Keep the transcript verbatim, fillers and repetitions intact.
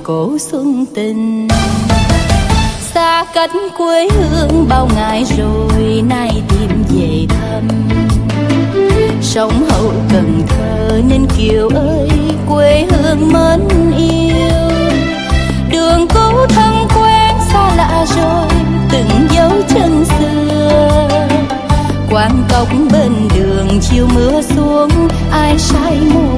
cổ xuân tình. Xa cách quê hương bao ngày rồi nay tìm về thăm. Sống hậu Cần Thơ nên Kiều ơi quê hương mến yêu. Đường cũ thân quen xa lạ rồi từng dấu chân xưa. Quán cốc bên đường chiều mưa xuống ai say mùa